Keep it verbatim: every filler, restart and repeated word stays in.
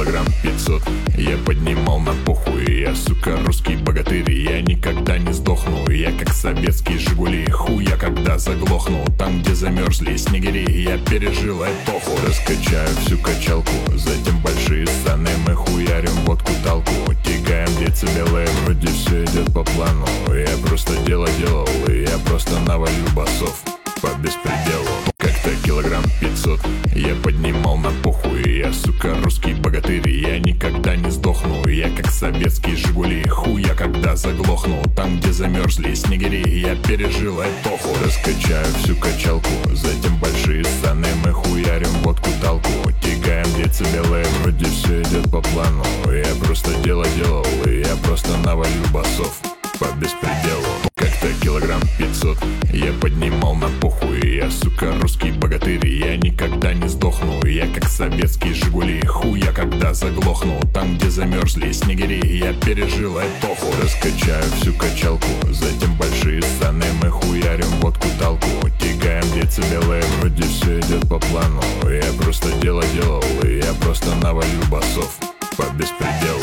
килограмм пятьсот я поднимал на похуй. Я, сука, русский богатырь, я никогда не сдохну. Я как советские Жигули, хуя когда заглохну. Там, где замерзли снегири, я пережил эпоху. Раскачаю всю качалку, затем большие саны. Мы хуярим водку талку, тягаем децибелы. Вроде все идет по плану, я просто дело делал. Я просто навалю басов по беспределу. Как-то килограмм пятьсот я поднимал на похуй. Я, сука, русский богатырь, я никогда не сдохну. Я как советские Жигули, хуя когда заглохну. Там, где замерзли снегири, я пережил эпоху. Раскачаю всю качалку, затем большие саны. Мы хуярим водку талку, тягаем децибелы. Вроде все идет по плану, я просто дело делал. Я просто навалю басов по беспределу. Как-то килограмм пятьсот я поднимал на похуй. Я, сука, русский богатырь, я никогда не сдохну. Я как советские Жигули, хуя когда заглохну. Там, где замерзли снегири, я пережил эпоху. Раскачаю всю качалку, затем большие саны. Мы хуярим водку талку, тягаем децибелы. Вроде все идет по плану, я просто дело делал. Я просто навалю басов по беспределу.